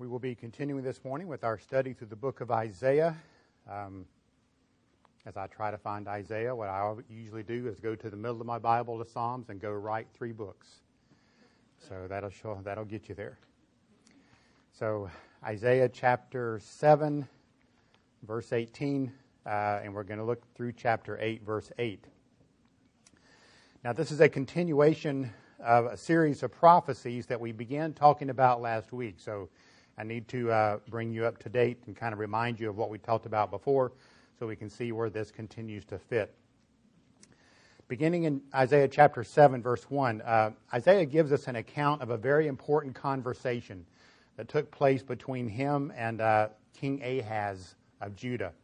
We will be continuing this morning with our study through the book of Isaiah. As I try to find Isaiah, what I usually do is go to the middle of my Bible to Psalms and go right 3 books. So that'll get you there. So Isaiah chapter 7, verse 18, and we're going to look through chapter 8, verse 8. Now this is a continuation of a series of prophecies that we began talking about last week. So I need to bring you up to date and kind of remind you of what we talked about before so we can see where this continues to fit. Beginning in Isaiah chapter 7, verse 1, Isaiah gives us an account of a very important conversation that took place between him and King Ahaz of Judah.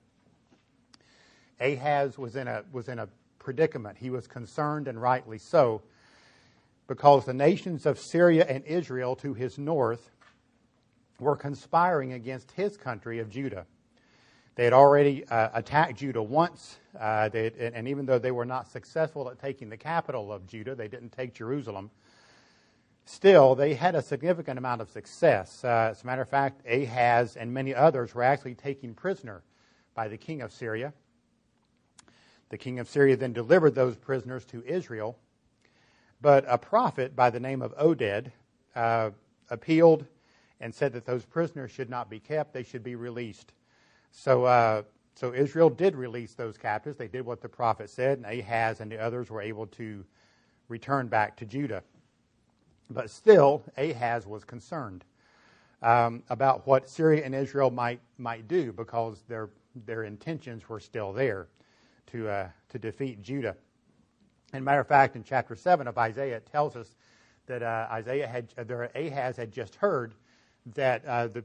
Ahaz was in a predicament. He was concerned, and rightly so, because the nations of Syria and Israel to his north were conspiring against his country of Judah. They had already attacked Judah once, and even though they were not successful at taking the capital of Judah, they didn't take Jerusalem, still they had a significant amount of success. As a matter of fact, Ahaz and many others were actually taken prisoner by the king of Syria. The king of Syria then delivered those prisoners to Israel, but a prophet by the name of Oded appealed and said that those prisoners should not be kept, they should be released. So Israel did release those captives. They did what the prophet said, and Ahaz and the others were able to return back to Judah. But still, Ahaz was concerned about what Syria and Israel might do, because their intentions were still there to defeat Judah. And matter of fact, in chapter 7 of Isaiah, it tells us that Ahaz had just heard that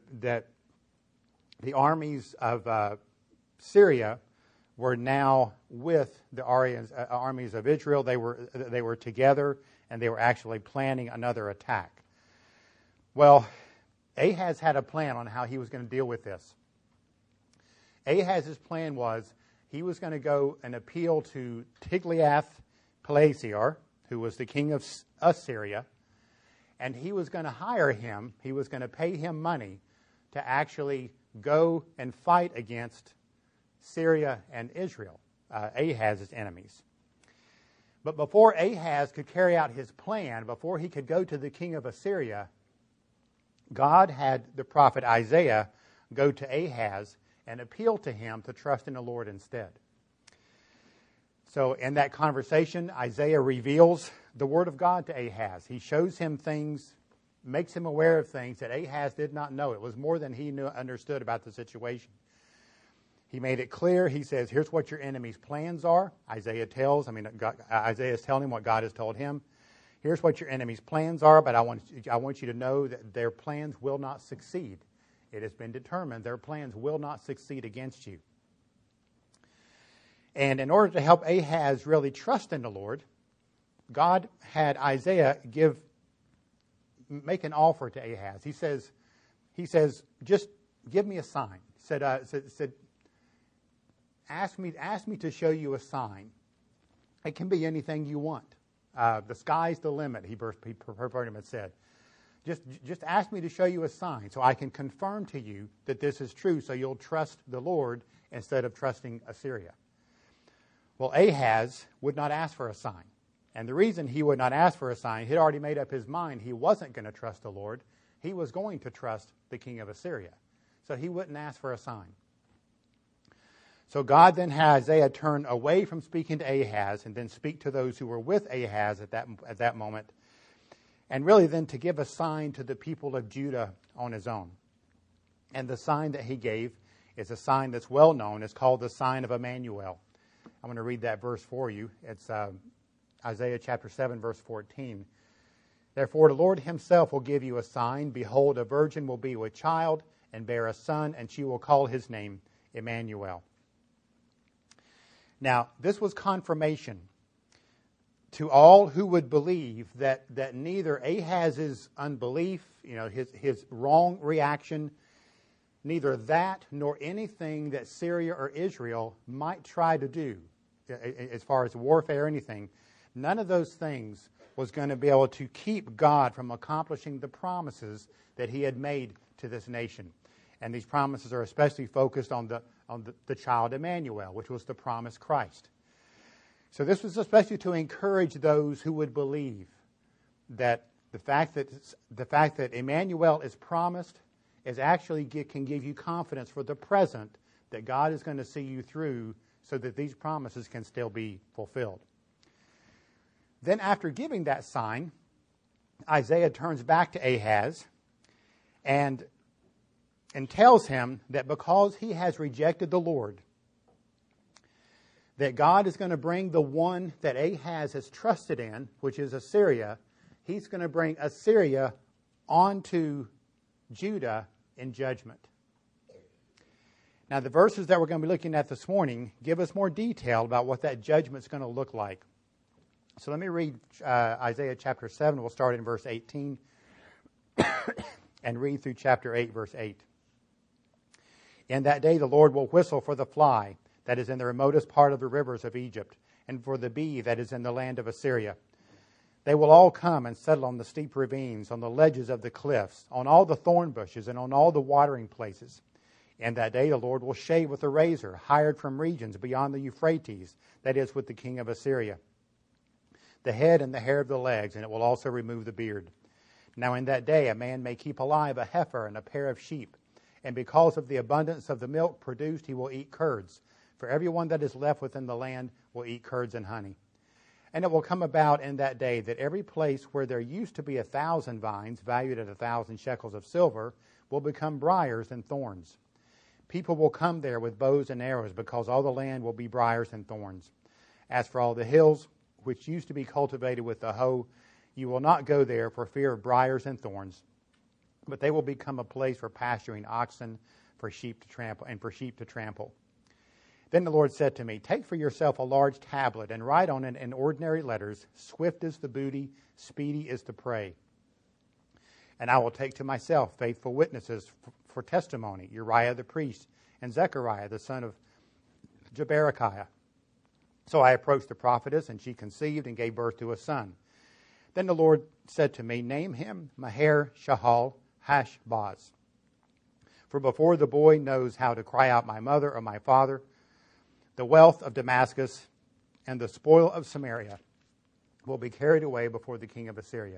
the armies of Syria were now with the armies of Israel. They were together, and they were actually planning another attack. Well, Ahaz had a plan on how he was going to deal with this. Ahaz's plan was he was going to go and appeal to Tiglath-Pileser, who was the king of Assyria, and he was going to hire him. He was going to pay him money to actually go and fight against Syria and Israel, Ahaz's enemies. But before Ahaz could carry out his plan, before he could go to the king of Assyria, God had the prophet Isaiah go to Ahaz and appeal to him to trust in the Lord instead. So in that conversation, Isaiah reveals the word of God to Ahaz. He shows him things, makes him aware of things that Ahaz did not know. It was more than he understood about the situation. He made it clear. He says, here's what your enemy's plans are. Isaiah is telling him what God has told him. Here's what your enemy's plans are, but I want you to know that their plans will not succeed. It has been determined their plans will not succeed against you. And in order to help Ahaz really trust in the Lord, God had Isaiah make an offer to Ahaz. He says, just give me a sign. Said, ask me to show you a sign. It can be anything you want. The sky's the limit, he pretty much said. Just ask me to show you a sign so I can confirm to you that this is true, so you'll trust the Lord instead of trusting Assyria. Well, Ahaz would not ask for a sign. And the reason he would not ask for a sign, he'd already made up his mind he wasn't going to trust the Lord. He was going to trust the king of Assyria. So he wouldn't ask for a sign. So God then had Isaiah turn away from speaking to Ahaz and then speak to those who were with Ahaz at that moment, and really then to give a sign to the people of Judah on his own. And the sign that he gave is a sign that's well known. It's called the sign of Emmanuel. I'm going to read that verse for you. It's Isaiah chapter 7, verse 14. Therefore the Lord himself will give you a sign. Behold, a virgin will be with child and bear a son, and she will call his name Emmanuel. Now, this was confirmation to all who would believe that neither Ahaz's unbelief, his wrong reaction, neither that nor anything that Syria or Israel might try to do, as far as warfare or anything, none of those things was going to be able to keep God from accomplishing the promises that he had made to this nation. And these promises are especially focused on the child Emmanuel, which was the promised Christ. So this was especially to encourage those who would believe that the fact that Emmanuel is promised is actually can give you confidence for the present that God is going to see you through so that these promises can still be fulfilled. Then after giving that sign, Isaiah turns back to Ahaz and tells him that because he has rejected the Lord, that God is going to bring the one that Ahaz has trusted in, which is Assyria. He's going to bring Assyria onto Judah in judgment. Now, the verses that we're going to be looking at this morning give us more detail about what that judgment is going to look like. So let me read Isaiah chapter 7. We'll start in verse 18 and read through chapter 8, verse 8. In that day the Lord will whistle for the fly that is in the remotest part of the rivers of Egypt, and for the bee that is in the land of Assyria. They will all come and settle on the steep ravines, on the ledges of the cliffs, on all the thorn bushes, and on all the watering places. In that day the Lord will shave with a razor, hired from regions beyond the Euphrates, that is, with the king of Assyria, the head and the hair of the legs, and it will also remove the beard. Now in that day a man may keep alive a heifer and a pair of sheep, and because of the abundance of the milk produced he will eat curds. For everyone that is left within the land will eat curds and honey. And it will come about in that day that every place where there used to be 1,000 vines, valued at 1,000 shekels of silver, will become briars and thorns. People will come there with bows and arrows, because all the land will be briars and thorns. As for all the hills, which used to be cultivated with the hoe, you will not go there for fear of briars and thorns, but they will become a place for pasturing oxen, for sheep to trample. Then the Lord said to me, take for yourself a large tablet and write on it in ordinary letters, swift is the booty, speedy is the prey. And I will take to myself faithful witnesses for testimony, Uriah the priest and Zechariah the son of Jeberechiah. So I approached the prophetess, and she conceived and gave birth to a son. Then the Lord said to me, name him Maher Shahal Hashbaz. For before the boy knows how to cry out my mother or my father, the wealth of Damascus and the spoil of Samaria will be carried away before the king of Assyria.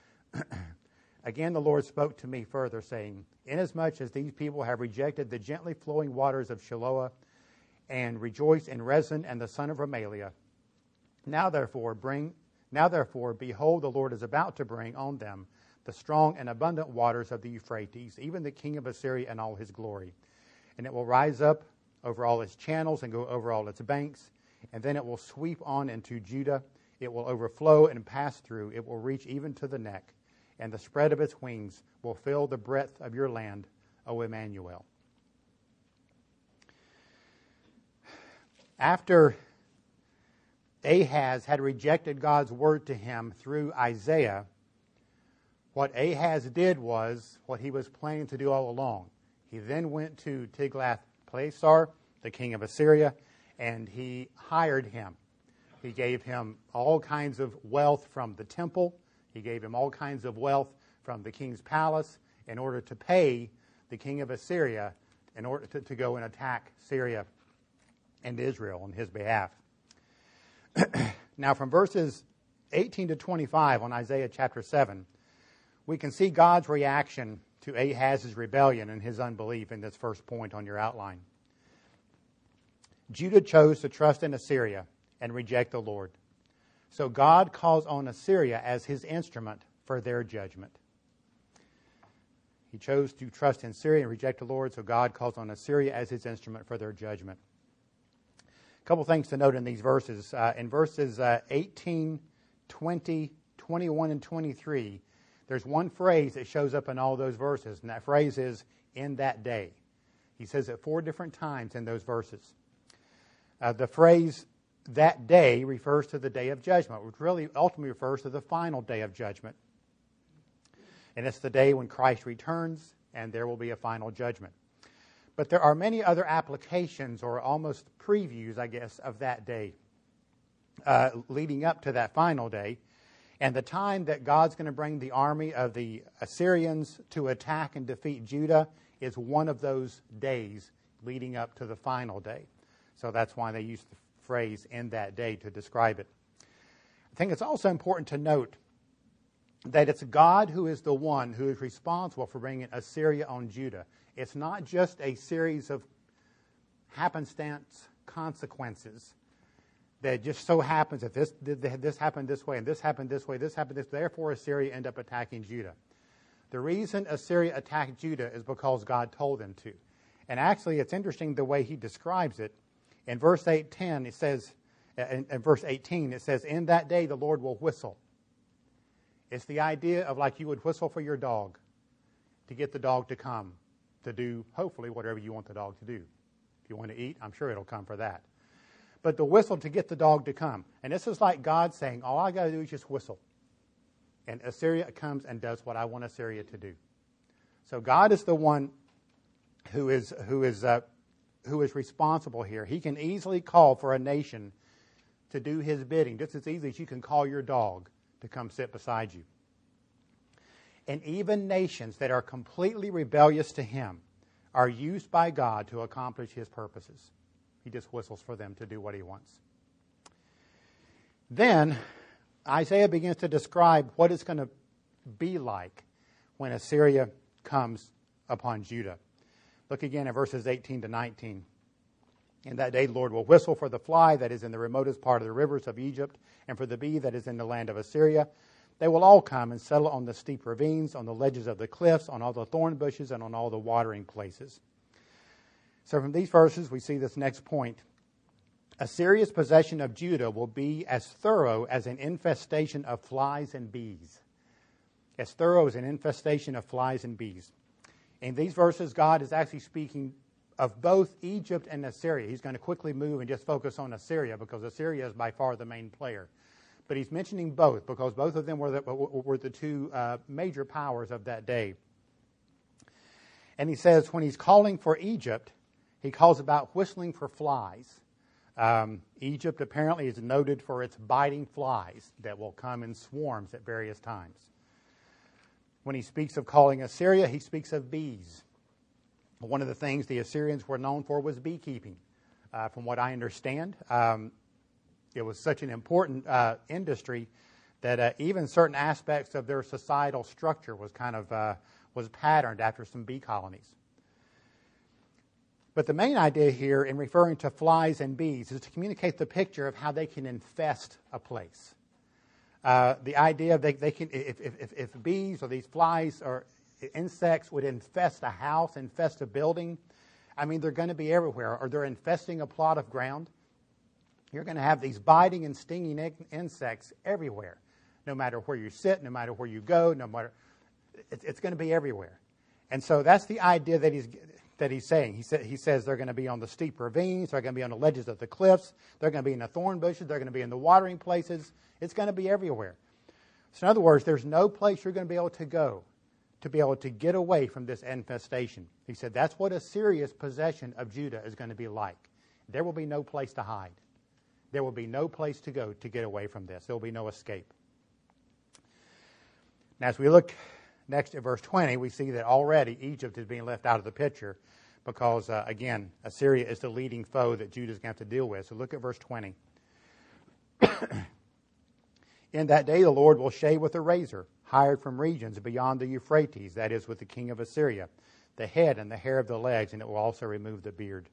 Again the Lord spoke to me further, saying, inasmuch as these people have rejected the gently flowing waters of Shiloah and rejoiced in Rezin and the son of Remaliah, now therefore, behold, the Lord is about to bring on them the strong and abundant waters of the Euphrates, even the king of Assyria and all his glory. And it will rise up over all its channels and go over all its banks, and then it will sweep on into Judah. It will overflow and pass through. It will reach even to the neck, and the spread of its wings will fill the breadth of your land, O Emmanuel. After Ahaz had rejected God's word to him through Isaiah, what Ahaz did was what he was planning to do all along. He then went to Tiglath-Pileser, the king of Assyria, and he hired him. He gave him all kinds of wealth from the temple. He gave him all kinds of wealth from the king's palace in order to pay the king of Assyria in order to go and attack Syria and Israel on his behalf. Now from verses 18 to 25 on Isaiah chapter 7, we can see God's reaction to Ahaz's rebellion and his unbelief in this first point on your outline. Judah chose to trust in Assyria and reject the Lord. So God calls on Assyria as his instrument for their judgment. He chose to trust in Syria and reject the Lord, so God calls on Assyria as his instrument for their judgment. A couple things to note in these verses. In verses 18, 20, 21, and 23, there's one phrase that shows up in all those verses, and that phrase is, in that day. He says it 4 different times in those verses. The phrase, that day, refers to the day of judgment, which really ultimately refers to the final day of judgment. And it's the day when Christ returns, and there will be a final judgment. But there are many other applications, or almost previews, I guess, of that day, leading up to that final day. And the time that God's going to bring the army of the Assyrians to attack and defeat Judah is one of those days leading up to the final day. So that's why they use the phrase "in that day" to describe it. I think it's also important to note that it's God who is the one who is responsible for bringing Assyria on Judah. It's not just a series of happenstance consequences that just so happens that this happened this way, and this happened this way, this happened this way, therefore Assyria ended up attacking Judah. The reason Assyria attacked Judah is because God told them to. And actually, it's interesting the way he describes it. In verse 8:10, it says, in verse 18, it says, "In that day the Lord will whistle." It's the idea of like you would whistle for your dog to get the dog to come to do, hopefully, whatever you want the dog to do. If you want to eat, I'm sure it'll come for that. But the whistle to get the dog to come. And this is like God saying, all I got to do is just whistle. And Assyria comes and does what I want Assyria to do. So God is the one who is responsible here. He can easily call for a nation to do his bidding, just as easily as you can call your dog to come sit beside you. And even nations that are completely rebellious to him are used by God to accomplish his purposes. He just whistles for them to do what he wants. Then Isaiah begins to describe what it's going to be like when Assyria comes upon Judah. Look again at verses 18 to 19. "In that day the Lord will whistle for the fly that is in the remotest part of the rivers of Egypt, and for the bee that is in the land of Assyria. They will all come and settle on the steep ravines, on the ledges of the cliffs, on all the thorn bushes, and on all the watering places." So from these verses, we see this next point. Assyria's possession of Judah will be as thorough as an infestation of flies and bees. As thorough as an infestation of flies and bees. In these verses, God is actually speaking of both Egypt and Assyria. He's going to quickly move and just focus on Assyria because Assyria is by far the main player. But he's mentioning both because both of them were the two major powers of that day. And he says when he's calling for Egypt, he calls about whistling for flies. Egypt apparently is noted for its biting flies that will come in swarms at various times. When he speaks of calling Assyria, he speaks of bees. One of the things the Assyrians were known for was beekeeping. From what I understand, it was such an important industry that even certain aspects of their societal structure was was patterned after some bee colonies. But the main idea here in referring to flies and bees is to communicate the picture of how they can infest a place. The idea of they can, if bees or these flies or insects would infest a house, infest a building, I mean, they're going to be everywhere, or they're infesting a plot of ground. You're going to have these biting and stinging insects everywhere, no matter where you sit, no matter where you go, it's going to be everywhere. And so that's the idea that he's saying. He says they're going to be on the steep ravines, they're going to be on the ledges of the cliffs, they're going to be in the thorn bushes, they're going to be in the watering places. It's going to be everywhere. So in other words, there's no place you're going to be able to go to be able to get away from this infestation. He said that's what Assyria's possession of Judah is going to be like. There will be no place to hide. There will be no place to go to get away from this. There will be no escape. Now, as we look next at verse 20, we see that already Egypt is being left out of the picture because, again, Assyria is the leading foe that Judah is going to have to deal with. So look at verse 20. "In that day the Lord will shave with a razor, hired from regions beyond the Euphrates, that is, with the king of Assyria, the head and the hair of the legs, and it will also remove the beard."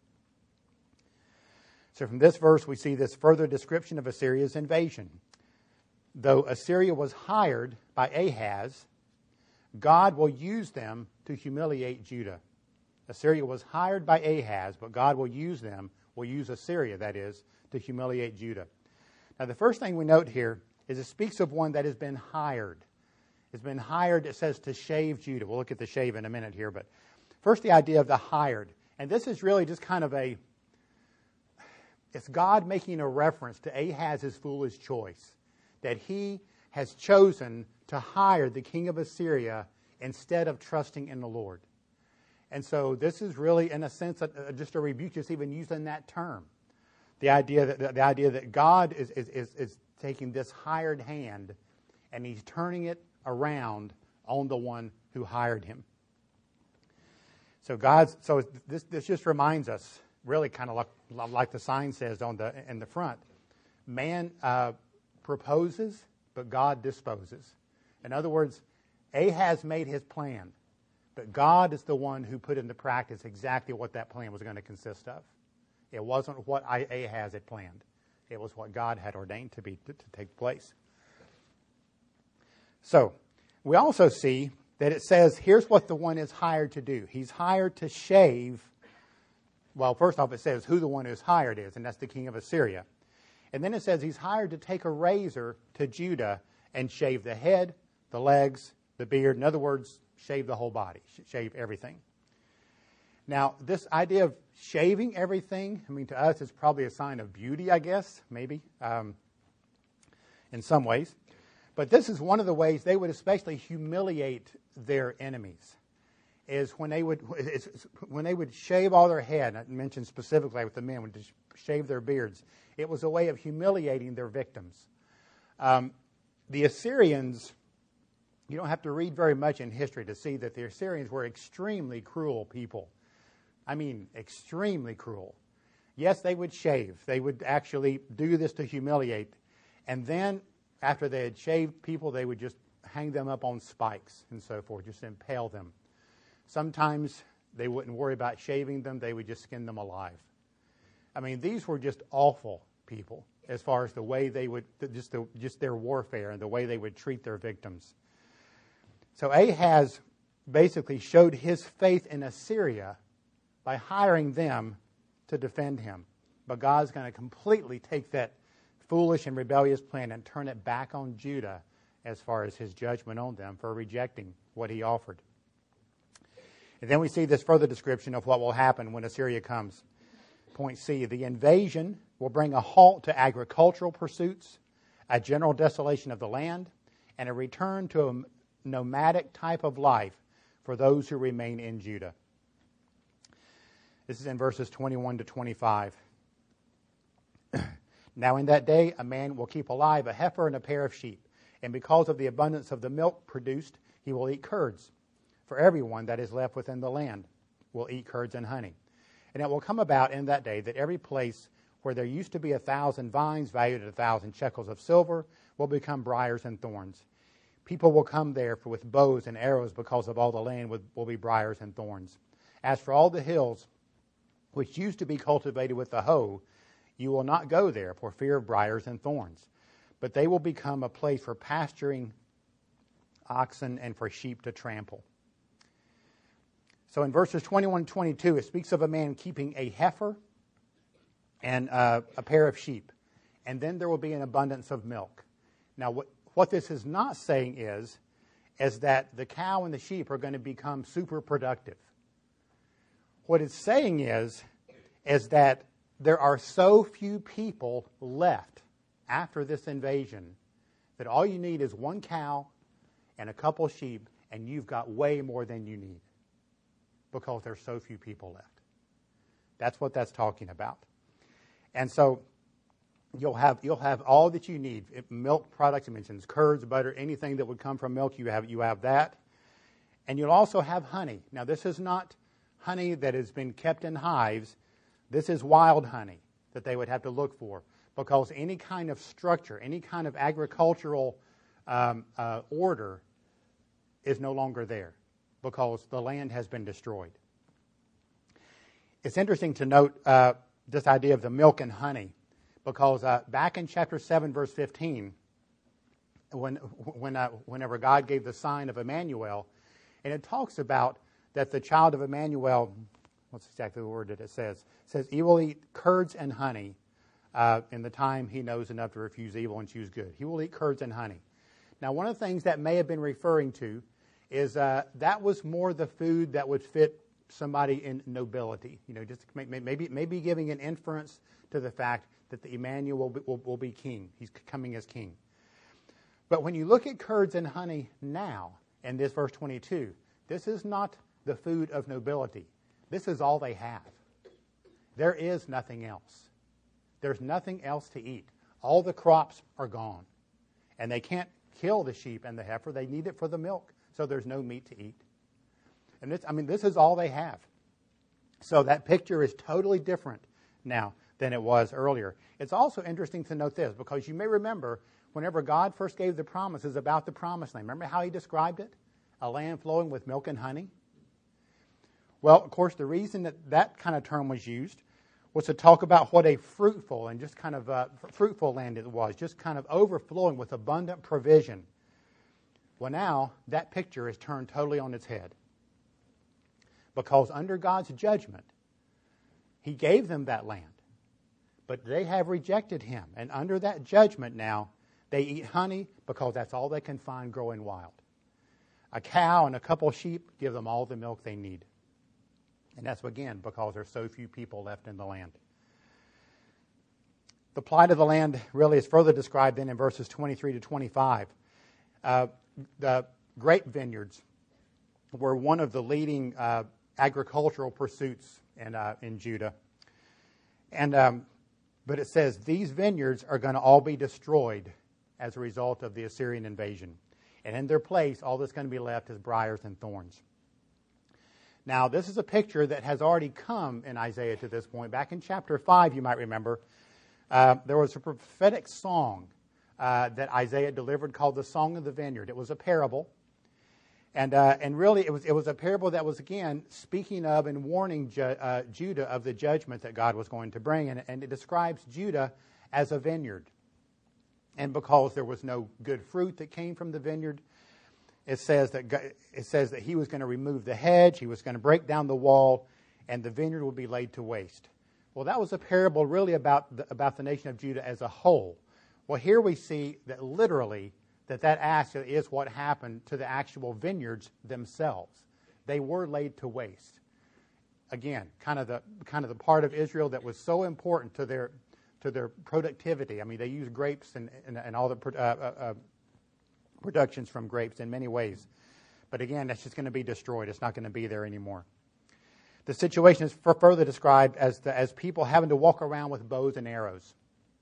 So from this verse, we see this further description of Assyria's invasion. Though Assyria was hired by Ahaz, God will use them to humiliate Judah. Assyria was hired by Ahaz, but God will use Assyria, that is, to humiliate Judah. Now, the first thing we note here is it speaks of one that has been hired. It's been hired, it says, to shave Judah. We'll look at the shave in a minute here, but first the idea of the hired. And this is really just kind of it's God making a reference to Ahaz's foolish choice, that he has chosen to hire the king of Assyria instead of trusting in the Lord. And so this is really, in a sense, just a rebuke, just even using that term. The idea that God is taking this hired hand and he's turning it around on the one who hired him. So this just reminds us, really kind of like the sign says in the front, man proposes, but God disposes. In other words, Ahaz made his plan, but God is the one who put into practice exactly what that plan was going to consist of. It wasn't what Ahaz had planned. It was what God had ordained to take place. So, we also see that it says, here's what the one is hired to do. He's hired to shave. Well, first off, it says who the one who's hired is, and that's the king of Assyria. And then it says he's hired to take a razor to Judah and shave the head, the legs, the beard. In other words, shave the whole body, shave everything. Now, this idea of shaving everything, I mean, to us, it's probably a sign of beauty, I guess, maybe, in some ways. But this is one of the ways they would especially humiliate their enemies, is when they would shave all their head. I mentioned specifically with the men, would shave their beards. It was a way of humiliating their victims. The Assyrians, you don't have to read very much in history to see that the Assyrians were extremely cruel people. I mean, extremely cruel. Yes, they would shave. They would actually do this to humiliate. And then, after they had shaved people, they would just hang them up on spikes and so forth, just impale them. Sometimes they wouldn't worry about shaving them. They would just skin them alive. I mean, these were just awful people as far as the way they would, just their warfare and the way they would treat their victims. So Ahaz basically showed his faith in Assyria by hiring them to defend him. But God's going to completely take that foolish and rebellious plan and turn it back on Judah as far as his judgment on them for rejecting what he offered. And then we see this further description of what will happen when Assyria comes. Point C, the invasion will bring a halt to agricultural pursuits, a general desolation of the land, and a return to a nomadic type of life for those who remain in Judah. This is in verses 21 to 25. Now in that day a man will keep alive a heifer and a pair of sheep, and because of the abundance of the milk produced, he will eat curds. For everyone that is left within the land will eat curds and honey. And it will come about in that day that every place where there used to be 1,000 vines valued at 1,000 shekels of silver will become briars and thorns. People will come there with bows and arrows because of all the land will be briars and thorns. As for all the hills which used to be cultivated with the hoe, you will not go there for fear of briars and thorns. But they will become a place for pasturing oxen and for sheep to trample. So in verses 21 and 22, it speaks of a man keeping a heifer and a pair of sheep. And then there will be an abundance of milk. Now, what this is not saying is that the cow and the sheep are going to become super productive. What it's saying is that there are so few people left after this invasion that all you need is one cow and a couple sheep, and you've got way more than you need because there's so few people left. That's what that's talking about. And so you'll have all that you need. Milk products, it mentions curds, butter, anything that would come from milk, you have that. And you'll also have honey. Now, this is not honey that has been kept in hives. This is wild honey that they would have to look for, because any kind of structure, any kind of agricultural order is no longer there because the land has been destroyed. It's interesting to note this idea of the milk and honey, because back in chapter 7, verse 15, whenever God gave the sign of Emmanuel, and it talks about that the child of Emmanuel, what's exactly the word that it says? It says, he will eat curds and honey in the time he knows enough to refuse evil and choose good. He will eat curds and honey. Now, one of the things that may have been referring to is that was more the food that would fit somebody in nobility. You know, just maybe giving an inference to the fact that the Emmanuel will be king. He's coming as king. But when you look at curds and honey now, in this verse 22, this is not the food of nobility. This is all they have. There is nothing else. There's nothing else to eat. All the crops are gone. And they can't kill the sheep and the heifer. They need it for the milk, so there's no meat to eat. And this is all they have. So that picture is totally different now than it was earlier. It's also interesting to note this, because you may remember whenever God first gave the promises about the promised land, remember how he described it? A land flowing with milk and honey. Well, of course, the reason that kind of term was used was to talk about what a fruitful and just kind of fruitful land it was, just kind of overflowing with abundant provision. Well, now that picture is turned totally on its head, because under God's judgment, he gave them that land, but they have rejected him. And under that judgment now, they eat honey because that's all they can find growing wild. A cow and a couple of sheep give them all the milk they need. And that's, again, because there's so few people left in the land. The plight of the land really is further described then in verses 23 to 25. The grape vineyards were one of the leading agricultural pursuits in Judah. But it says these vineyards are going to all be destroyed as a result of the Assyrian invasion. And in their place, all that's going to be left is briars and thorns. Now, this is a picture that has already come in Isaiah to this point. Back in chapter 5, you might remember, there was a prophetic song that Isaiah delivered called the Song of the Vineyard. It was a parable. And really, it was a parable that was, again, speaking of and warning Judah of the judgment that God was going to bring. And it describes Judah as a vineyard. And because there was no good fruit that came from the vineyard, it says that he was going to remove the hedge, he was going to break down the wall, and the vineyard would be laid to waste. Well, that was a parable really about the nation of Judah as a whole. Well, here we see that literally that actually is what happened to the actual vineyards themselves. They were laid to waste. Again, kind of the part of Israel that was so important to their productivity. I mean, they used grapes and all the productions from grapes in many ways. But again, that's just going to be destroyed. It's not going to be there anymore. The situation is further described as people having to walk around with bows and arrows.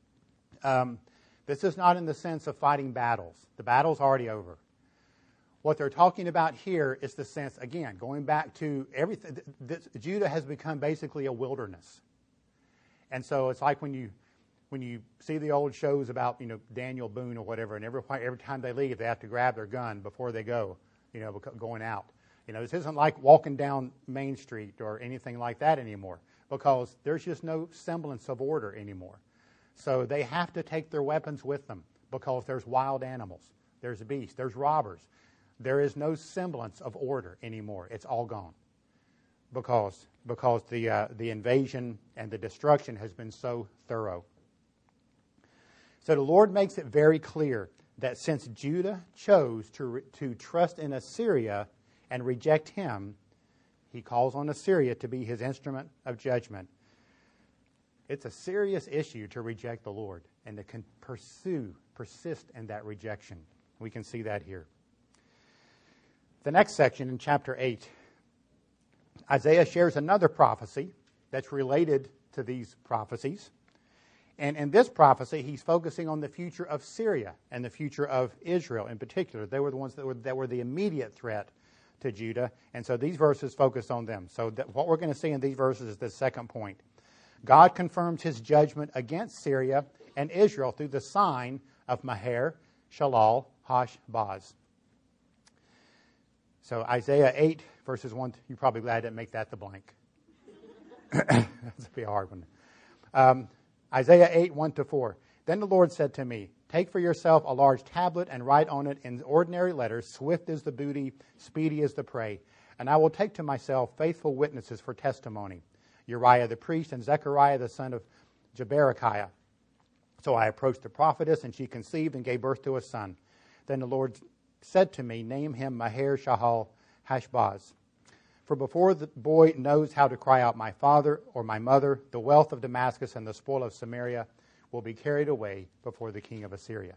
This is not in the sense of fighting battles. The battle's already over. What they're talking about here is the sense, again, going back to everything. Judah has become basically a wilderness. And so it's like when you see the old shows about, Daniel Boone or whatever, and every time they leave, they have to grab their gun before they go, going out. This isn't like walking down Main Street or anything like that anymore, because there's just no semblance of order anymore. So they have to take their weapons with them, because there's wild animals, there's beasts, there's robbers. There is no semblance of order anymore. It's all gone, because the invasion and the destruction has been so thorough. So the Lord makes it very clear that since Judah chose to trust in Assyria and reject him, he calls on Assyria to be his instrument of judgment. It's a serious issue to reject the Lord and to persist in that rejection. We can see that here. The next section in chapter 8, Isaiah shares another prophecy that's related to these prophecies. And in this prophecy, he's focusing on the future of Syria and the future of Israel in particular. They were the ones that were the immediate threat to Judah. And so these verses focus on them. So what we're going to see in these verses is the second point. God confirms his judgment against Syria and Israel through the sign of Maher, Shalal, Hash-Baz. So Isaiah 8, verses 1, you're probably glad I didn't make that the blank. That's be a hard one. Isaiah 8, 1-4. Then the Lord said to me, take for yourself a large tablet and write on it in ordinary letters, swift is the booty, speedy is the prey. And I will take to myself faithful witnesses for testimony, Uriah the priest and Zechariah the son of Jeberechiah. So I approached the prophetess, and she conceived and gave birth to a son. Then the Lord said to me, name him Maher Shahal Hashbaz. For before the boy knows how to cry out, my father or my mother, the wealth of Damascus and the spoil of Samaria will be carried away before the king of Assyria.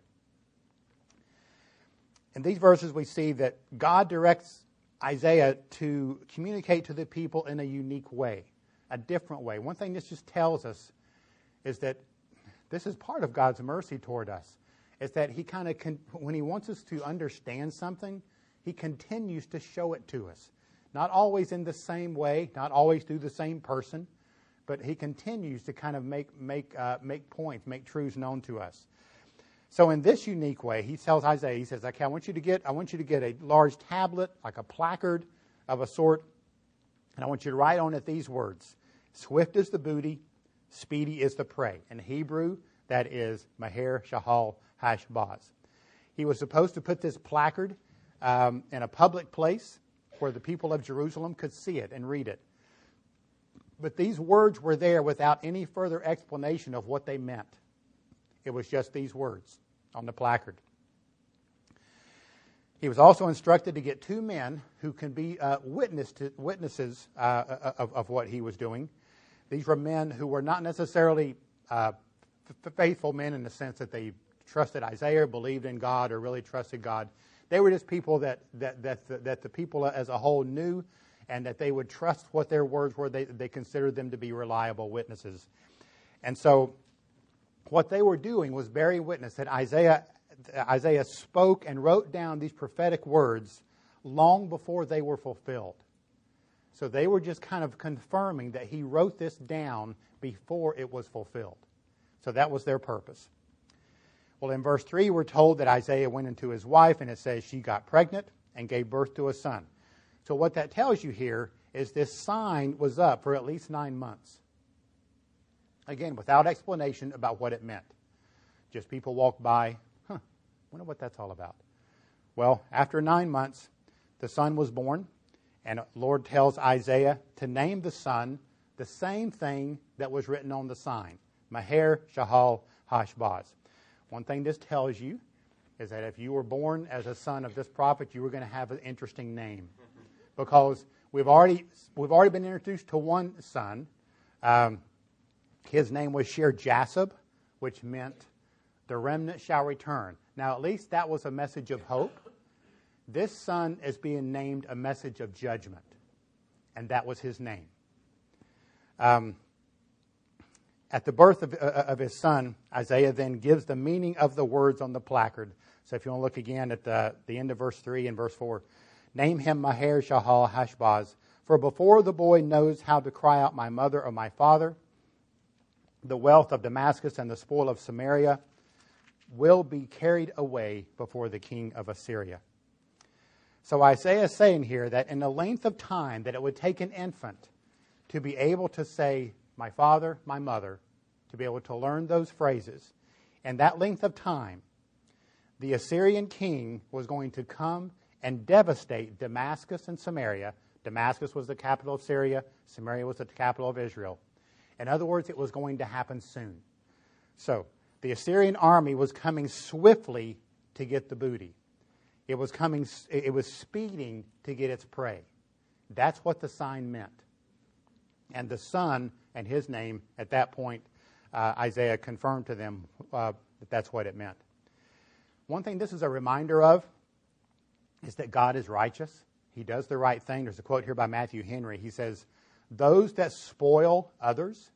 In these verses, we see that God directs Isaiah to communicate to the people in a unique way, a different way. One thing this just tells us is that this is part of God's mercy toward us. is that he kind of, when he wants us to understand something, he continues to show it to us. Not always in the same way, not always through the same person, but he continues to kind of make points, make truths known to us. So in this unique way, he tells Isaiah, he says, okay, I want you to get a large tablet, like a placard of a sort, and I want you to write on it these words: swift is the booty, speedy is the prey. In Hebrew, that is Maher Shahal Hashbaz. He was supposed to put this placard in a public place where the people of Jerusalem could see it and read it. But these words were there without any further explanation of what they meant. It was just these words on the placard. He was also instructed to get 2 men who can be witnesses of what he was doing. These were men who were not necessarily faithful men in the sense that they trusted Isaiah, believed in God, or really trusted God. They were just people that the people as a whole knew, and that they would trust what their words were. They considered them to be reliable witnesses. And so what they were doing was bearing witness that Isaiah spoke and wrote down these prophetic words long before they were fulfilled. So they were just kind of confirming that he wrote this down before it was fulfilled. So that was their purpose. Well, in verse 3, we're told that Isaiah went into his wife, and it says she got pregnant and gave birth to a son. So what that tells you here is this sign was up for at least 9 months. Again, without explanation about what it meant. Just people walked by, wonder what that's all about. Well, after 9 months, the son was born, and the Lord tells Isaiah to name the son the same thing that was written on the sign, Maher Shahal Hashbaz. One thing this tells you is that if you were born as a son of this prophet, you were going to have an interesting name, because we've already been introduced to one son. His name was Shear-Jashub, which meant the remnant shall return. Now, at least that was a message of hope. This son is being named a message of judgment, and that was his name. At the birth of his son, Isaiah then gives the meaning of the words on the placard. So if you want to look again at the end of verse 3 and verse 4, name him Maher Shahal Hashbaz, for before the boy knows how to cry out, my mother or my father, the wealth of Damascus and the spoil of Samaria will be carried away before the king of Assyria. So Isaiah is saying here that in the length of time that it would take an infant to be able to say, my father, my mother, to be able to learn those phrases, and that length of time, the Assyrian king was going to come and devastate Damascus and Samaria. Damascus was the capital of Syria. Samaria was the capital of Israel. In other words, it was going to happen soon. So the Assyrian army was coming swiftly to get the booty. It was speeding to get its prey. That's what the sign meant. And the son and his name, at that point, Isaiah confirmed to them that that's what it meant. One thing this is a reminder of is that God is righteous. He does the right thing. There's a quote here by Matthew Henry. He says, those that spoil others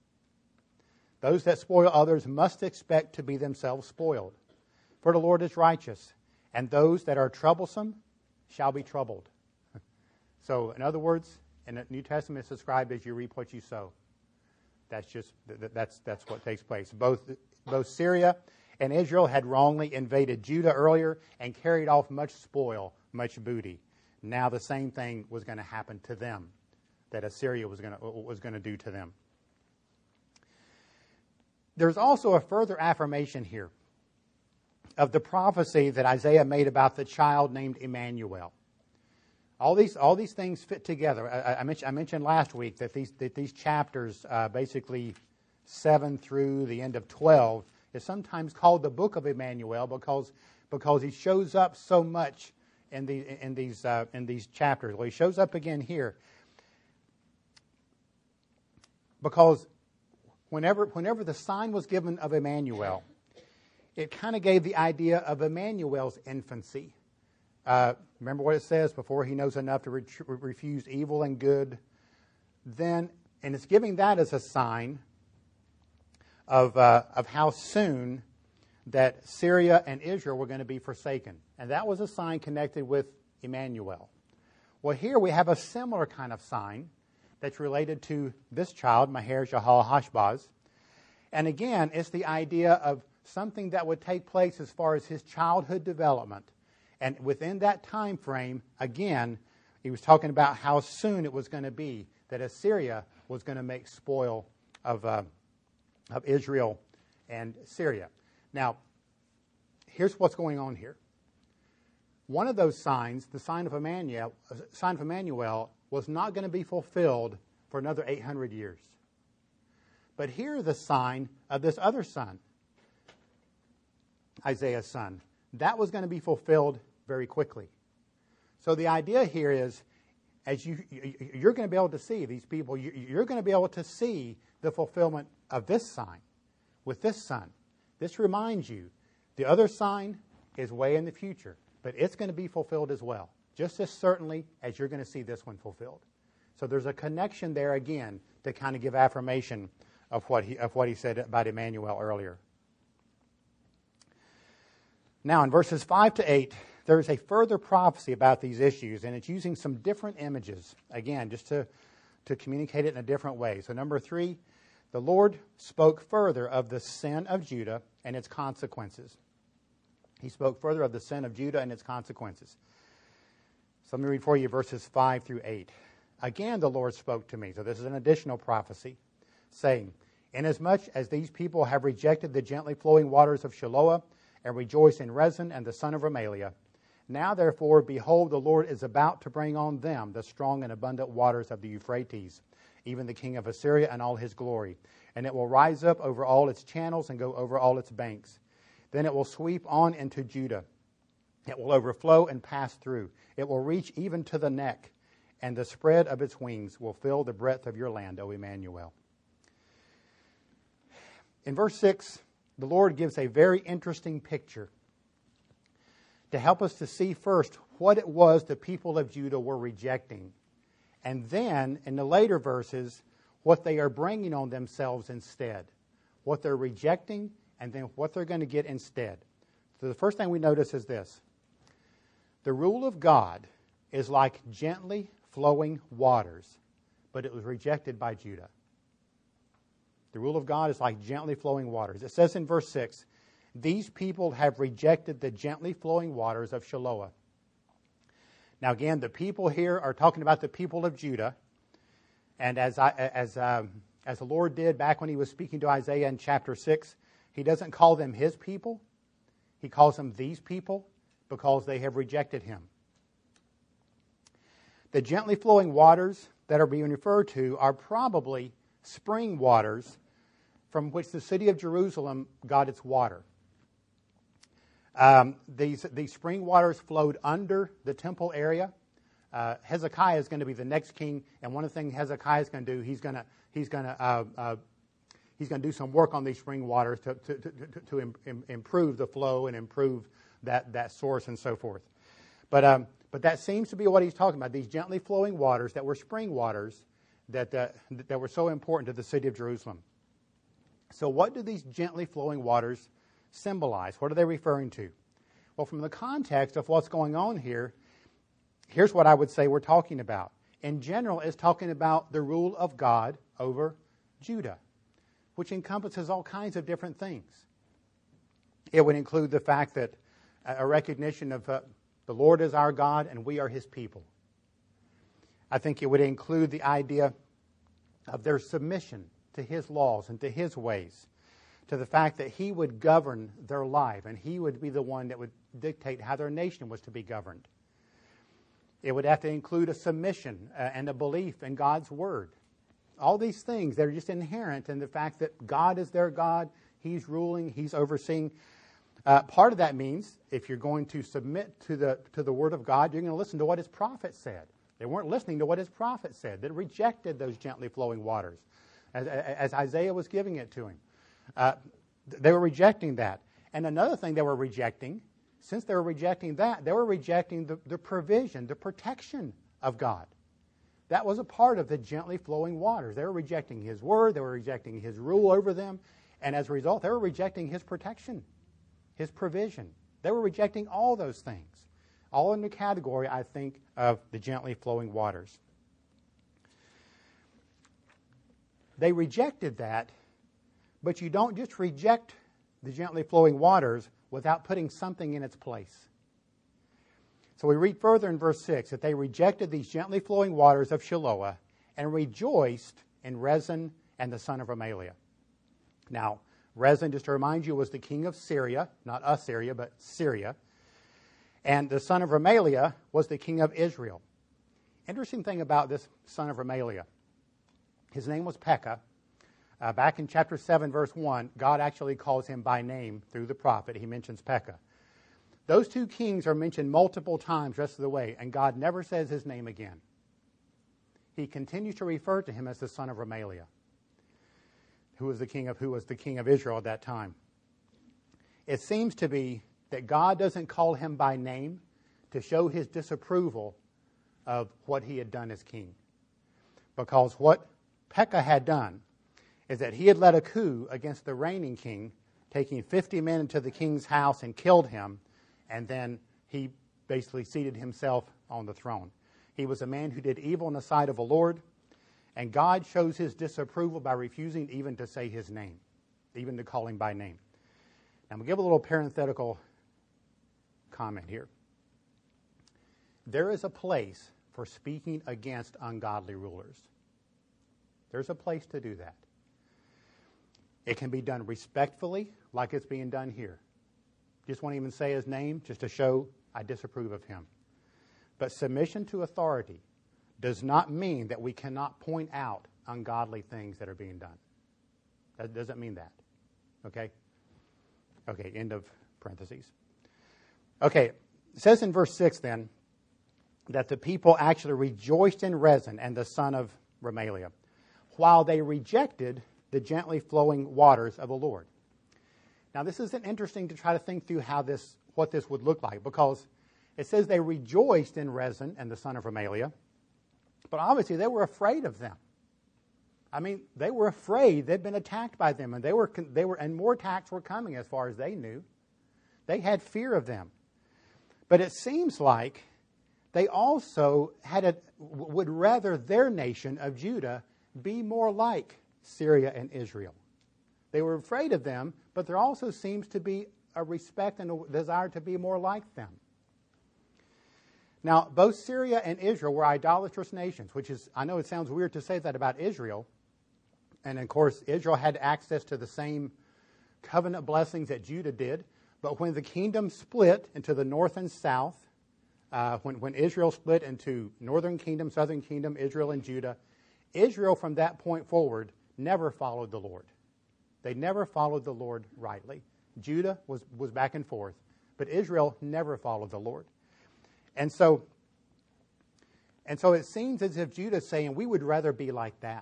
must expect to be themselves spoiled. For the Lord is righteous, and those that are troublesome shall be troubled. So, in other words, in the New Testament it's described as you reap what you sow. That's what takes place. Both Syria and Israel had wrongly invaded Judah earlier and carried off much spoil, much booty. Now the same thing was going to happen to them that Assyria was going to do to them. There's also a further affirmation here of the prophecy that Isaiah made about the child named Emmanuel. All these things fit together. I mentioned last week that these chapters, basically 7 through the end of 12, is sometimes called the book of Emmanuel because he shows up so much in these chapters. Well, he shows up again here because whenever the sign was given of Emmanuel, it kind of gave the idea of Emmanuel's infancy. Remember what it says, before he knows enough to refuse evil and good. And it's giving that as a sign of how soon that Syria and Israel were going to be forsaken. And that was a sign connected with Emmanuel. Well, here we have a similar kind of sign that's related to this child, Maher-Shalal-Hash-Baz. And again, it's the idea of something that would take place as far as his childhood development. And within that time frame, again, he was talking about how soon it was going to be that Assyria was going to make spoil of Israel and Syria. Now, here's what's going on here. One of those signs, the sign of Emmanuel, was not going to be fulfilled for another 800 years. But here the sign of this other son, Isaiah's son, that was going to be fulfilled very quickly. So the idea here is, as you're going to be able to see these people, you're going to be able to see the fulfillment of this sign with this son. This reminds you, the other sign is way in the future, but it's going to be fulfilled as well, just as certainly as you're going to see this one fulfilled. So there's a connection there again to kind of give affirmation of what he said about Emmanuel earlier. Now, in verses 5 to 8, there's a further prophecy about these issues, and it's using some different images, again, just to communicate it in a different way. So number 3, the Lord spoke further of the sin of Judah and its consequences. He spoke further of the sin of Judah and its consequences. So let me read for you verses 5 through 8. Again, the Lord spoke to me. So this is an additional prophecy, saying, inasmuch as these people have rejected the gently flowing waters of Shiloah and rejoice in Rezin and the son of Remaliah, now therefore, behold, the Lord is about to bring on them the strong and abundant waters of the Euphrates, even the king of Assyria and all his glory. And it will rise up over all its channels and go over all its banks. Then it will sweep on into Judah. It will overflow and pass through. It will reach even to the neck, and the spread of its wings will fill the breadth of your land, O Emmanuel. In verse 6, the Lord gives a very interesting picture to help us to see first what it was the people of Judah were rejecting. And then, in the later verses, what they are bringing on themselves instead. What they're rejecting, and then what they're going to get instead. So the first thing we notice is this. The rule of God is like gently flowing waters, but it was rejected by Judah. The rule of God is like gently flowing waters. It says in verse 6, these people have rejected the gently flowing waters of Shiloah. Now again, the people here are talking about the people of Judah. And as the Lord did back when he was speaking to Isaiah in chapter 6, he doesn't call them his people. He calls them these people because they have rejected him. The gently flowing waters that are being referred to are probably spring waters from which the city of Jerusalem got its water. These spring waters flowed under the temple area. Hezekiah is going to be the next king, and one of the things Hezekiah is going to do, he's going to do some work on these spring waters to improve the flow and improve that source and so forth. But that seems to be what he's talking about. These gently flowing waters that were spring waters that were so important to the city of Jerusalem. So what do these gently flowing waters symbolize? What are they referring to? Well, from the context of what's going on here, here's what I would say we're talking about. In general, it's talking about the rule of God over Judah, which encompasses all kinds of different things. It would include the fact that a recognition of the Lord is our God and we are his people. I think it would include the idea of their submission to his laws and to his ways, to the fact that he would govern their life and he would be the one that would dictate how their nation was to be governed. It would have to include a submission and a belief in God's word. All these things that are just inherent in the fact that God is their God, he's ruling, he's overseeing. Part of that means if you're going to submit to the word of God, you're going to listen to what his prophet said. They weren't listening to what his prophet said. They rejected those gently flowing waters as Isaiah was giving it to him. They were rejecting that. And another thing they were rejecting, since they were rejecting that, they were rejecting the provision, the protection of God. That was a part of the gently flowing waters. They were rejecting his word. They were rejecting his rule over them. And as a result, they were rejecting his protection. His provision. They were rejecting all those things. All in the category, I think, of the gently flowing waters. They rejected that, but you don't just reject the gently flowing waters without putting something in its place. So we read further in verse 6 that they rejected these gently flowing waters of Shiloah and rejoiced in Rezin and the son of Remaliah. Now, Rezin, just to remind you, was the king of Syria, not Assyria, but Syria. And the son of Remaliah was the king of Israel. Interesting thing about this son of Remaliah, his name was Pekah. Back in chapter 7, verse 1, God actually calls him by name through the prophet. He mentions Pekah. Those two kings are mentioned multiple times the rest of the way, and God never says his name again. He continues to refer to him as the son of Remaliah, who was the king of Israel at that time. It seems to be that God doesn't call him by name to show his disapproval of what he had done as king. Because what Pekah had done is that he had led a coup against the reigning king, taking 50 men into the king's house and killed him, and then he basically seated himself on the throne. He was a man who did evil in the sight of the Lord, and God shows his disapproval by refusing even to say his name, even to call him by name. Now, I'm going to give a little parenthetical comment here. There is a place for speaking against ungodly rulers. There's a place to do that. It can be done respectfully, like it's being done here. Just won't even say his name, just to show I disapprove of him. But submission to authority does not mean that we cannot point out ungodly things that are being done. That doesn't mean that. Okay? Okay, end of parentheses. Okay, it says in verse 6 then that the people actually rejoiced in Rezin and the son of Remaliah, while they rejected the gently flowing waters of the Lord. Now, this isn't interesting to try to think through what this would look like, because it says they rejoiced in Rezin and the son of Remaliah, but obviously they were afraid of them. I mean, they were afraid. They'd been attacked by them, and and more attacks were coming as far as they knew. They had fear of them. But it seems like they also would rather their nation of Judah be more like Syria and Israel. They were afraid of them, but there also seems to be a respect and a desire to be more like them. Now, both Syria and Israel were idolatrous nations, which is, I know it sounds weird to say that about Israel. And of course, Israel had access to the same covenant blessings that Judah did. But when the kingdom split into the north and south, when Israel split into northern kingdom, southern kingdom, Israel and Judah, Israel from that point forward never followed the Lord. They never followed the Lord rightly. Judah was back and forth, but Israel never followed the Lord. And so it seems as if Judah's saying, we would rather be like that.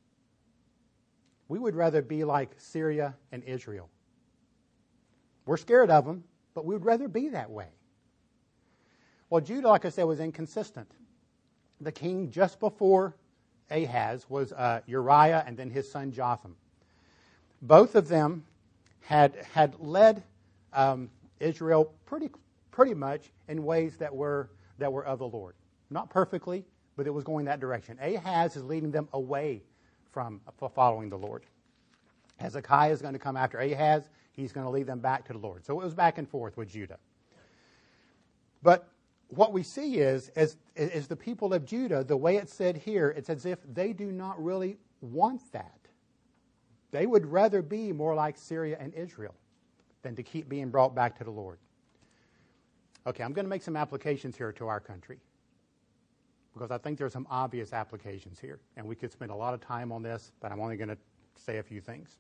We would rather be like Syria and Israel. We're scared of them, but we would rather be that way. Well, Judah, like I said, was inconsistent. The king just before Ahaz was Uriah and then his son Jotham. Both of them had led Israel pretty much in ways that were of the Lord. Not perfectly, but it was going that direction. Ahaz is leading them away from following the Lord. Hezekiah is going to come after Ahaz. He's going to lead them back to the Lord. So it was back and forth with Judah. But what we see is the people of Judah, the way it's said here, it's as if they do not really want that. They would rather be more like Syria and Israel than to keep being brought back to the Lord. Okay, I'm going to make some applications here to our country, because I think there's some obvious applications here, and we could spend a lot of time on this, but I'm only going to say a few things.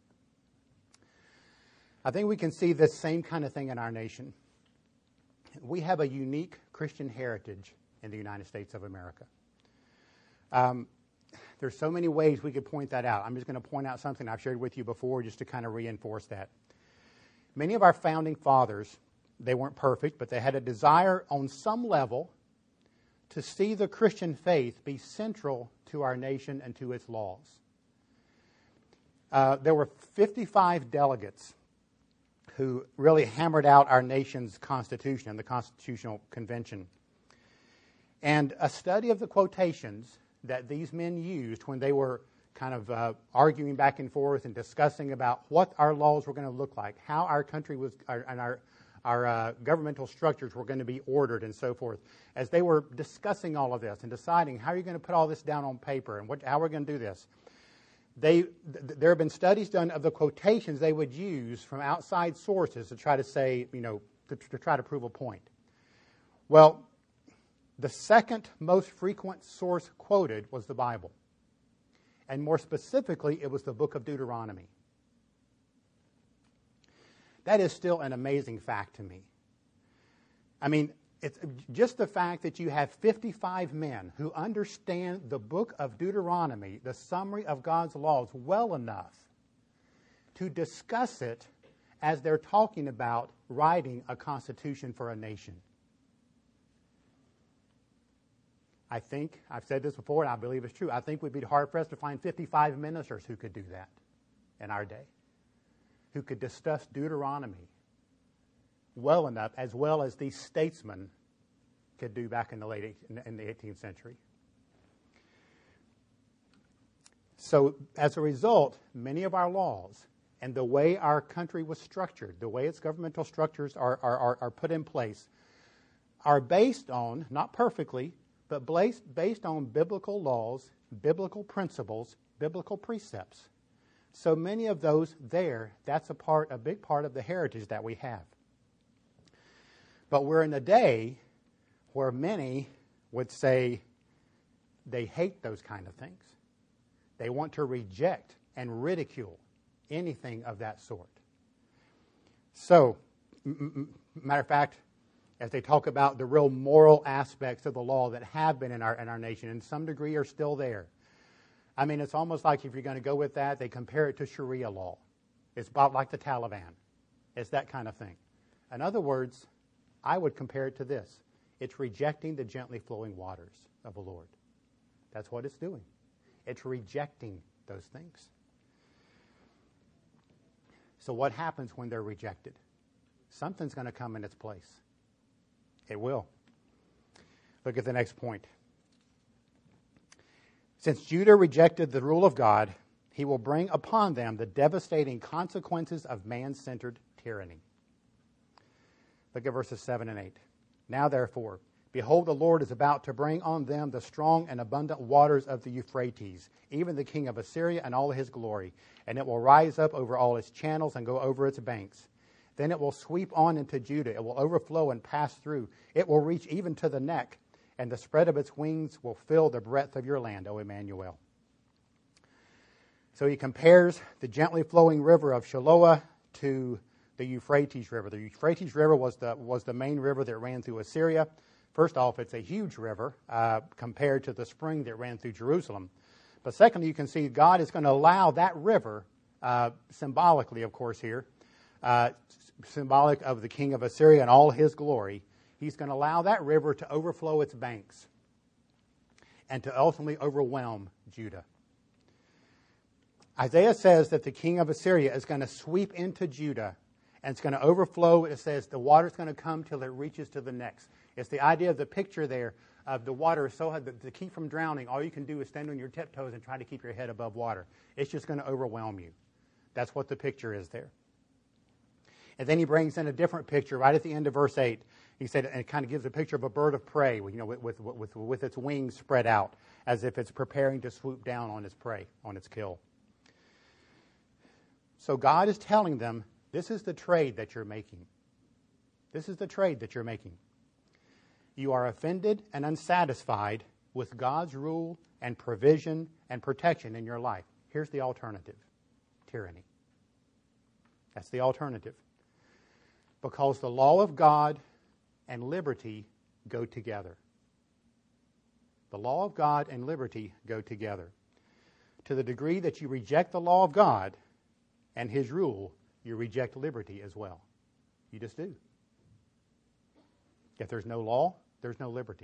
I think we can see this same kind of thing in our nation. We have a unique Christian heritage in the United States of America. There's so many ways we could point that out. I'm just going to point out something I've shared with you before just to kind of reinforce that. Many of our founding fathers, they weren't perfect, but they had a desire on some level to see the Christian faith be central to our nation and to its laws. There were 55 delegates who really hammered out our nation's constitution and the Constitutional Convention. And a study of the quotations that these men used when they were kind of arguing back and forth and discussing about what our laws were going to look like, how our country was, and our governmental structures were going to be ordered and so forth. As they were discussing all of this and deciding how are you going to put all this down on paper and how we're going to do this, there have been studies done of the quotations they would use from outside sources to try to say, to try to prove a point. Well, the second most frequent source quoted was the Bible. And more specifically, it was the book of Deuteronomy. That is still an amazing fact to me. I mean, it's just the fact that you have 55 men who understand the book of Deuteronomy, the summary of God's laws, well enough to discuss it as they're talking about writing a constitution for a nation. I think, I've said this before and I believe it's true, I think we'd be hard-pressed to find 55 ministers who could do that in our day, who could discuss Deuteronomy well enough, as well as these statesmen could do back in the 18th century. So as a result, many of our laws and the way our country was structured, the way its governmental structures are put in place, are based on, not perfectly, but based on biblical laws, biblical principles, biblical precepts. So many of those there, that's a big part of the heritage that we have. But we're in a day where many would say they hate those kind of things. They want to reject and ridicule anything of that sort. So, matter of fact, as they talk about the real moral aspects of the law that have been in our nation, and some degree are still there. I mean, it's almost like if you're going to go with that, they compare it to Sharia law. It's about like the Taliban. It's that kind of thing. In other words, I would compare it to this. It's rejecting the gently flowing waters of the Lord. That's what it's doing. It's rejecting those things. So what happens when they're rejected? Something's going to come in its place. It will. Look at the next point. Since Judah rejected the rule of God, he will bring upon them the devastating consequences of man-centered tyranny. Look at verses 7 and 8. Now therefore, behold, the Lord is about to bring on them the strong and abundant waters of the Euphrates, even the king of Assyria and all his glory. And it will rise up over all its channels and go over its banks. Then it will sweep on into Judah. It will overflow and pass through. It will reach even to the neck, and the spread of its wings will fill the breadth of your land, O Emmanuel. So he compares the gently flowing river of Shiloah to the Euphrates River. The Euphrates River was the main river that ran through Assyria. First off, it's a huge river compared to the spring that ran through Jerusalem. But secondly, you can see God is going to allow that river, symbolically, of course, here, symbolic of the king of Assyria and all his glory. He's going to allow that river to overflow its banks and to ultimately overwhelm Judah. Isaiah says that the king of Assyria is going to sweep into Judah and it's going to overflow. It says the water's going to come till it reaches to the necks. It's the idea of the picture there of the water is so high that to keep from drowning, all you can do is stand on your tiptoes and try to keep your head above water. It's just going to overwhelm you. That's what the picture is there. And then he brings in a different picture right at the end of verse 8. He said, and it kind of gives a picture of a bird of prey, with its wings spread out, as if it's preparing to swoop down on its prey, on its kill. So God is telling them, this is the trade that you're making. This is the trade that you're making. You are offended and unsatisfied with God's rule and provision and protection in your life. Here's the alternative: tyranny. That's the alternative. Because the law of God and liberty go together. The law of God and liberty go together. To the degree that you reject the law of God and his rule, you reject liberty as well. You just do. If there's no law, there's no liberty.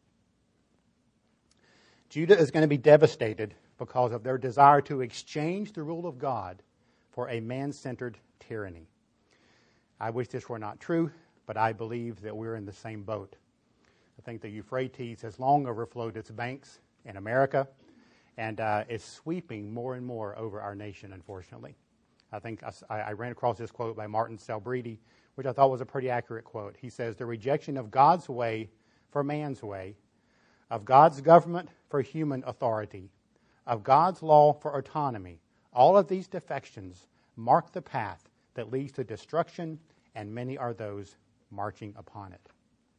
Judah is going to be devastated because of their desire to exchange the rule of God for a man-centered tyranny. I wish this were not true, but I believe that we're in the same boat. I think the Euphrates has long overflowed its banks in America, and is sweeping more and more over our nation, unfortunately. I think I ran across this quote by Martin Selbrede, which I thought was a pretty accurate quote. He says, "The rejection of God's way for man's way, of God's government for human authority, of God's law for autonomy, all of these defections mark the path that leads to destruction, and many are those marching upon it."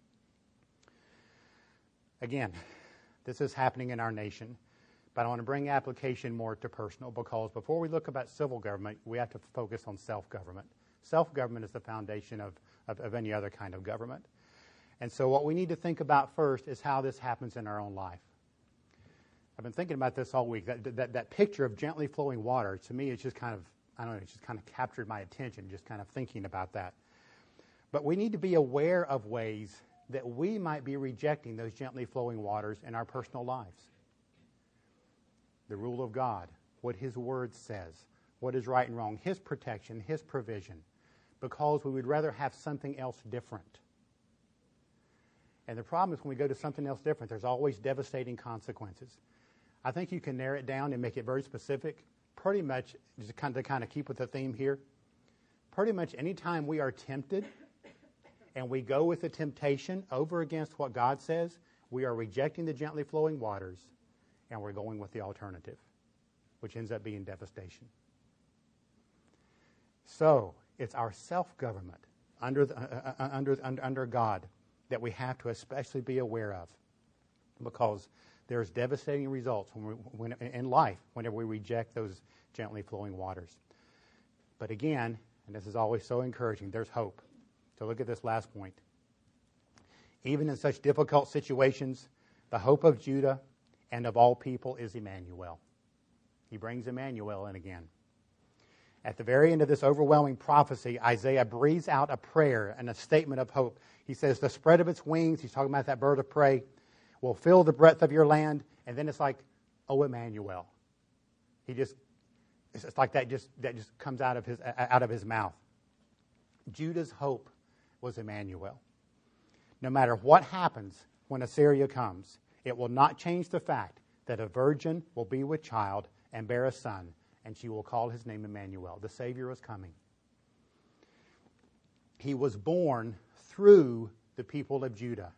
Again, this is happening in our nation, but I want to bring application more to personal, because before we look about civil government, we have to focus on self-government. Self-government is the foundation of any other kind of government. And so what we need to think about first is how this happens in our own life. I've been thinking about this all week. That picture of gently flowing water, to me, it's just kind of, I don't know, it's just kind of captured my attention, just kind of thinking about that. But we need to be aware of ways that we might be rejecting those gently flowing waters in our personal lives. The rule of God, what His Word says, what is right and wrong, His protection, His provision, because we would rather have something else different. And the problem is when we go to something else different, there's always devastating consequences. I think you can narrow it down and make it very specific. Pretty much, just to kind of keep with the theme here, pretty much any time we are tempted and we go with the temptation over against what God says, we are rejecting the gently flowing waters and we're going with the alternative, which ends up being devastation. So it's our self-government under God that we have to especially be aware of, because there's devastating results in life whenever we reject those gently flowing waters. But again, and this is always so encouraging, there's hope. So look at this last point. Even in such difficult situations, the hope of Judah and of all people is Emmanuel. He brings Emmanuel in again. At the very end of this overwhelming prophecy, Isaiah breathes out a prayer and a statement of hope. He says, the spread of its wings, he's talking about that bird of prey, will fill the breadth of your land. And then it's like, oh, Emmanuel. It's like that just comes out of his mouth. Judah's hope was Emmanuel. No matter what happens when Assyria comes, it will not change the fact that a virgin will be with child and bear a son, and she will call his name Emmanuel. The Savior is coming. He was born through the people of Judah.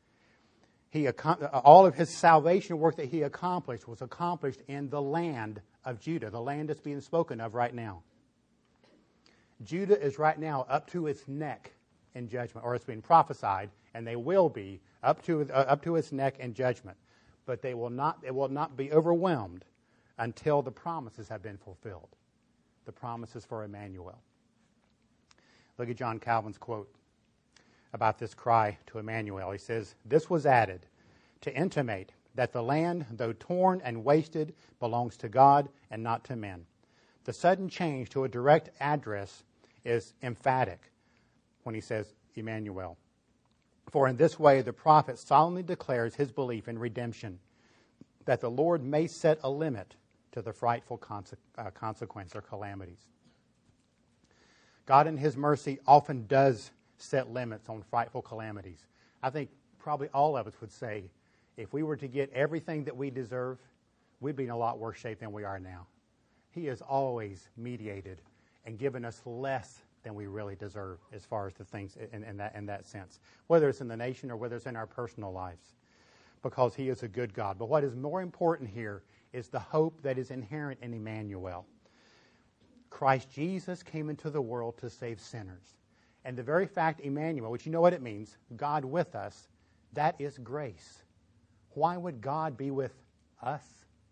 All of his salvation work that he accomplished was accomplished in the land of Judah, the land that's being spoken of right now. Judah is right now up to its neck in judgment, or it's been prophesied, and they will be up to its neck in judgment. But it will not be overwhelmed until the promises have been fulfilled. The promises for Emmanuel. Look at John Calvin's quote about this cry to Emmanuel. He says, "This was added to intimate that the land, though torn and wasted, belongs to God and not to men. The sudden change to a direct address is emphatic when he says Emmanuel. For in this way the prophet solemnly declares his belief in redemption, that the Lord may set a limit to the frightful consequence or calamities." God in His mercy often does set limits on frightful calamities. I think probably all of us would say, if we were to get everything that we deserve, we'd be in a lot worse shape than we are now. He has always mediated and given us less than we really deserve as far as the things in that sense, whether it's in the nation or whether it's in our personal lives, because He is a good God. But what is more important here is the hope that is inherent in Emmanuel. Christ Jesus came into the world to save sinners. And the very fact Emmanuel, which you know what it means, God with us, that is grace. Why would God be with us?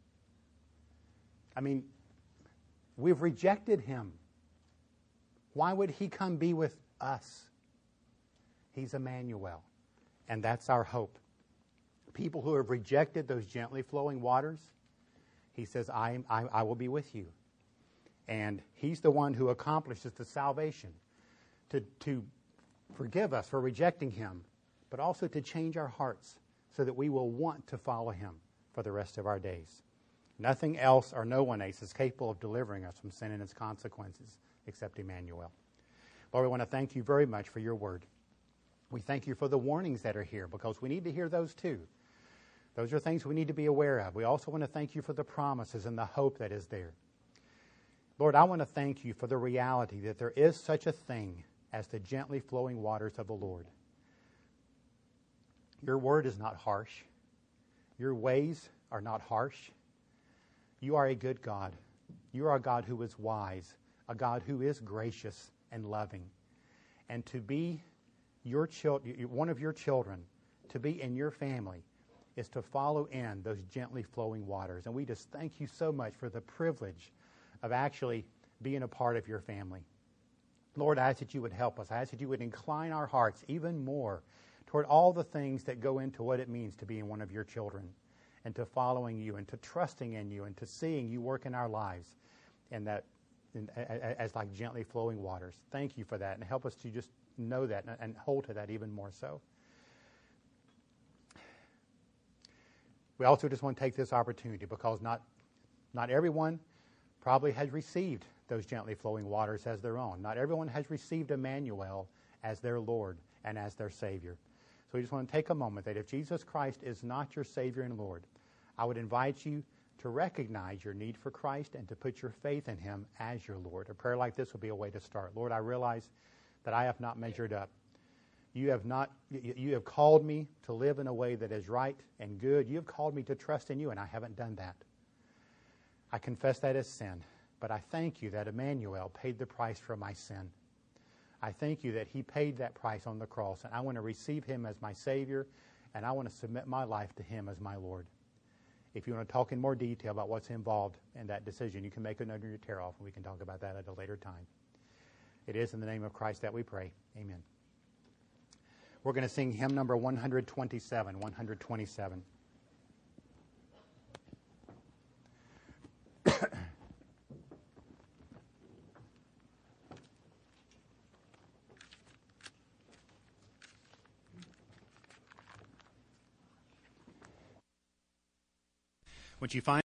I mean, we've rejected Him. Why would He come be with us? He's Emmanuel. And that's our hope. People who have rejected those gently flowing waters, He says, I will be with you. And He's the one who accomplishes the salvation to forgive us for rejecting Him, but also to change our hearts so that we will want to follow Him for the rest of our days. Nothing else or no one else is capable of delivering us from sin and its consequences except Emmanuel. Lord, we want to thank you very much for your word. We thank you for the warnings that are here, because we need to hear those too. Those are things we need to be aware of. We also want to thank you for the promises and the hope that is there. Lord, I want to thank you for the reality that there is such a thing as the gently flowing waters of the Lord. Your word is not harsh. Your ways are not harsh. You are a good God. You are a God who is wise, a God who is gracious and loving. And to be one of your children, to be in your family, is to follow in those gently flowing waters. And we just thank you so much for the privilege of actually being a part of your family. Lord, I ask that you would help us. I ask that you would incline our hearts even more toward all the things that go into what it means to being one of your children, and to following you, and to trusting in you, and to seeing you work in our lives as like gently flowing waters. Thank you for that, and help us to just know that and hold to that even more so. We also just want to take this opportunity, because not everyone probably has received those gently flowing waters as their own. Not everyone has received Emmanuel as their Lord and as their Savior. So we just want to take a moment that if Jesus Christ is not your Savior and Lord, I would invite you to recognize your need for Christ and to put your faith in Him as your Lord. A prayer like this would be a way to start. Lord, I realize that I have not measured up. You have called me to live in a way that is right and good. You have called me to trust in you, and I haven't done that. I confess that as sin, but I thank you that Emmanuel paid the price for my sin. I thank you that He paid that price on the cross, and I want to receive Him as my Savior, and I want to submit my life to Him as my Lord. If you want to talk in more detail about what's involved in that decision, you can make a note on your tear-off, and we can talk about that at a later time. It is in the name of Christ that we pray. Amen. We're going to sing hymn number 127, 127. Would you find